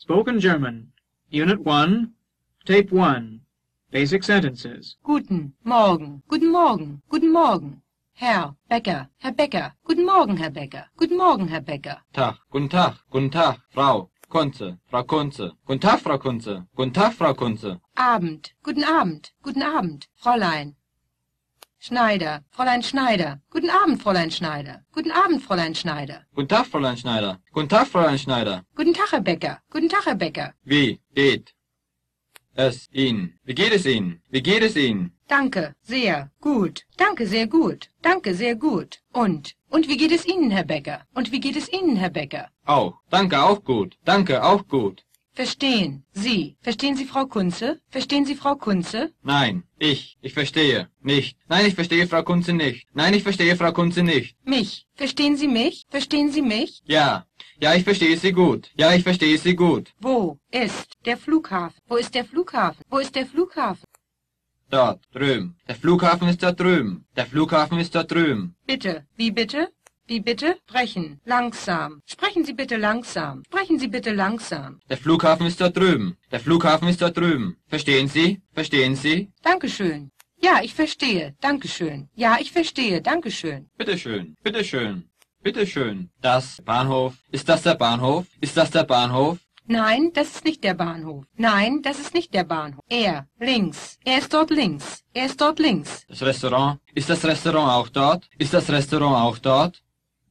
Spoken German, Unit 1, Tape 1, Basic Sentences. Guten Morgen, guten Morgen, guten Morgen. Herr Bäcker, Herr Bäcker, guten Morgen, Herr Bäcker, guten Morgen, Herr Bäcker. Tag, guten Tag, Frau Kunze, Frau Kunze. Guten Tag, Frau Kunze, guten Tag, Frau Kunze. Abend, guten Abend, Fräulein. Schneider, Fräulein Schneider. Guten Abend, Fräulein Schneider. Guten Abend, Fräulein Schneider. Guten Tag, Fräulein Schneider. Guten Tag, Fräulein Schneider. Guten Tag, Herr Bäcker. Guten Tag, Herr Bäcker. Wie geht es Ihnen? Wie geht es Ihnen? Wie geht es Ihnen? Danke, sehr gut. Danke, sehr gut. Danke, sehr gut. Und wie geht es Ihnen, Herr Bäcker? Und wie geht es Ihnen, Herr Bäcker? Auch. Danke, auch gut. Danke, auch gut. Verstehen Sie. Verstehen Sie Frau Kunze? Verstehen Sie Frau Kunze? Nein, ich verstehe nicht. Nein, ich verstehe Frau Kunze nicht. Nein, ich verstehe Frau Kunze nicht. Mich. Verstehen Sie mich? Verstehen Sie mich? Ja, ich verstehe Sie gut. Ja, ich verstehe Sie gut. Wo ist der Flughafen? Wo ist der Flughafen? Wo ist der Flughafen? Dort, drüben. Der Flughafen ist dort drüben. Der Flughafen ist dort drüben. Bitte. Wie bitte? Wie bitte? Sprechen. Langsam. Sprechen Sie bitte langsam. Sprechen Sie bitte langsam. Der Flughafen ist dort drüben. Der Flughafen ist dort drüben. Verstehen Sie? Verstehen Sie? Dankeschön. Ja, ich verstehe. Dankeschön. Ja, ich verstehe. Dankeschön. Bitteschön. Bitteschön. Bitteschön. Das Bahnhof. Ist das der Bahnhof? Ist das der Bahnhof? Nein, das ist nicht der Bahnhof. Nein, das ist nicht der Bahnhof. Er, links. Er ist dort links. Er ist dort links. Das Restaurant. Ist das Restaurant auch dort? Ist das Restaurant auch dort?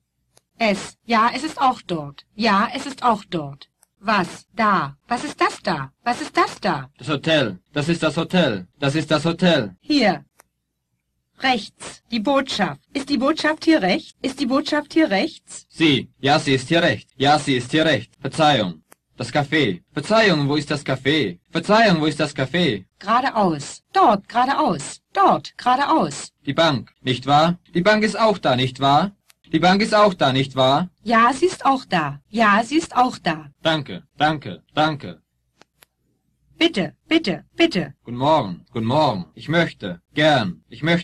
Es. Ja, es ist auch dort. Ja, es ist auch dort. Was? Da. Was ist das da? Was ist das da? Das Hotel. Das ist das Hotel. Das ist das Hotel. Hier. Rechts. Die Botschaft. Ist die Botschaft hier rechts? Ist die Botschaft hier rechts? Sie. Ja, sie ist hier recht. Ja, sie ist hier recht. Verzeihung. Das Café. Verzeihung, wo ist das Café? Verzeihung, wo ist das Café? Geradeaus. Dort, geradeaus. Dort, geradeaus. Die Bank. Nicht wahr? Die Bank ist auch da, nicht wahr? Die Bank ist auch da, nicht wahr? Ja, sie ist auch da. Ja, sie ist auch da. Danke, danke, danke. Bitte, bitte, bitte. Guten Morgen. Ich möchte gern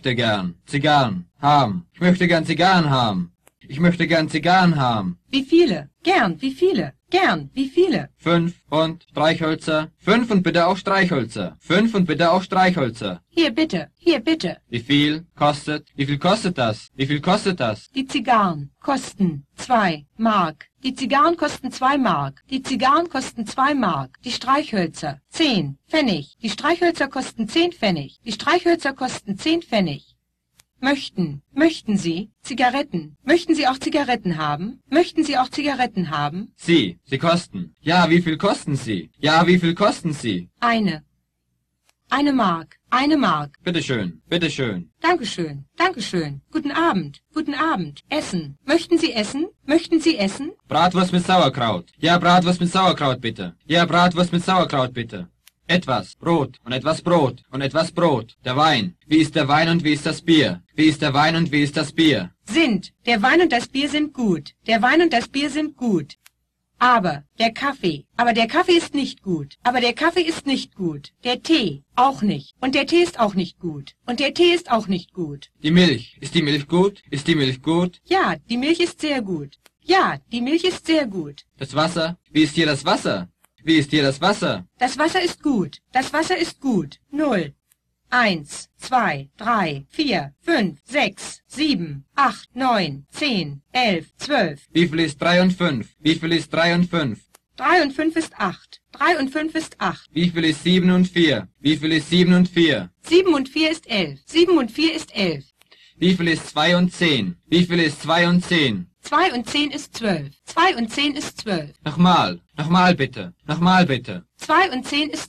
Zigarren haben. Ich möchte gern Zigarren haben. Ich möchte gern Zigarren haben. Wie viele? Gern, wie viele? Gern, wie viele? 5 und Streichhölzer. 5 und bitte auch Streichhölzer. 5 und bitte auch Streichhölzer. Hier bitte, hier bitte. Wie viel kostet das? Wie viel kostet das? Die Zigarren kosten 2 Mark. Die Zigarren kosten 2 Mark. Die Zigarren kosten 2 Mark. Die Streichhölzer 10 Pfennig. Die Streichhölzer kosten 10 Pfennig. Die Streichhölzer kosten 10 Pfennig. Möchten Sie Zigaretten? Möchten Sie auch Zigaretten haben? Möchten Sie auch Zigaretten haben? Sie kosten. Ja, wie viel kosten sie? Ja, wie viel kosten sie? Eine Mark. Bitteschön. Dankeschön. Guten Abend. Essen. Möchten Sie essen? Bratwurst mit Sauerkraut. Ja, Bratwurst mit Sauerkraut, bitte. Ja, Bratwurst mit Sauerkraut, bitte. Etwas Brot und etwas Brot und etwas Brot. Der Wein. Wie ist der Wein und wie ist das Bier? Wie ist der Wein und wie ist das Bier? Der Wein und das Bier sind gut. Aber der Kaffee ist nicht gut. Der Tee auch nicht. Und der Tee ist auch nicht gut. Die Milch. Ist die Milch gut? Ja, die Milch ist sehr gut. Das Wasser. Wie ist hier das Wasser? Das Wasser ist gut. 0, 1, 2, 3, 4, 5, 6, 7, 8, 9, 10, 11, 12. Wie viel ist 3 und 5? 3 und 5 ist 8. Wie viel ist 7 und 4? 7 und 4 ist 11. Wie viel ist 2 und 10? 2 und 10 ist 12. Nochmal bitte. 2 und 10 ist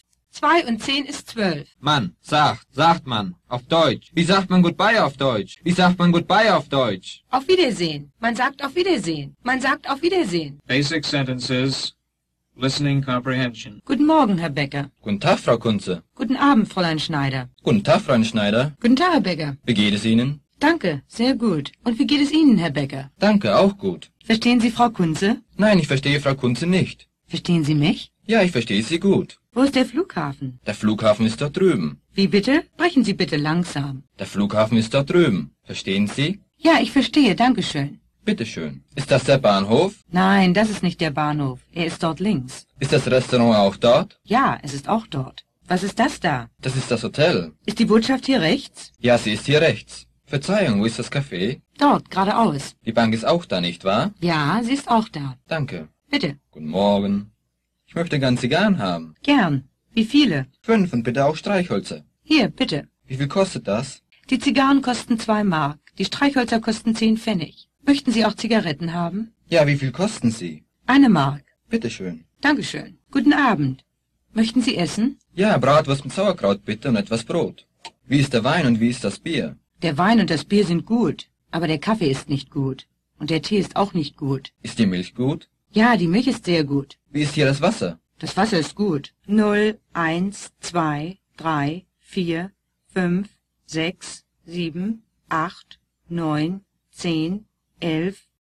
12. Man, sagt man, auf Deutsch. Wie sagt man Goodbye auf Deutsch? Auf Wiedersehen. Man sagt auf Wiedersehen. Basic Sentences, Listening Comprehension. Guten Morgen, Herr Bäcker. Guten Tag, Frau Kunze. Guten Abend, Fräulein Schneider. Guten Tag, Fräulein Schneider. Guten Tag, Herr Bäcker. Wie geht es Ihnen? Danke, sehr gut. Und wie geht es Ihnen, Herr Bäcker? Danke, auch gut. Verstehen Sie Frau Kunze? Nein, ich verstehe Frau Kunze nicht. Verstehen Sie mich? Ja, ich verstehe Sie gut. Wo ist der Flughafen? Der Flughafen ist dort drüben. Wie bitte? Sprechen Sie bitte langsam. Der Flughafen ist dort drüben. Verstehen Sie? Ja, ich verstehe, danke schön. Bitte schön. Ist das der Bahnhof? Nein, das ist nicht der Bahnhof. Er ist dort links. Ist das Restaurant auch dort? Ja, es ist auch dort. Was ist das da? Das ist das Hotel. Ist die Botschaft hier rechts? Ja, sie ist hier rechts. Verzeihung, wo ist das Café? Dort, geradeaus. Die Bank ist auch da, nicht wahr? Ja, sie ist auch da. Danke. Bitte. Guten Morgen. Ich möchte ganz Zigarren haben. Gern. Wie viele? 5 und bitte auch Streichhölzer. Hier, bitte. Wie viel kostet das? Die Zigarren kosten 2 Mark. Die Streichhölzer kosten 10 Pfennig. Möchten Sie auch Zigaretten haben? Ja, wie viel kosten sie? 1 Mark. Bitte schön. Dankeschön. Guten Abend. Möchten Sie essen? Ja, Bratwurst mit Sauerkraut bitte und etwas Brot. Wie ist der Wein und wie ist das Bier? Der Wein und das Bier sind gut, aber der Kaffee ist nicht gut. Und der Tee ist auch nicht gut. Ist die Milch gut? Ja, die Milch ist sehr gut. Wie ist hier das Wasser? Das Wasser ist gut. 0, 1, 2, 3, 4, 5, 6, 7, 8, 9, 10, 11,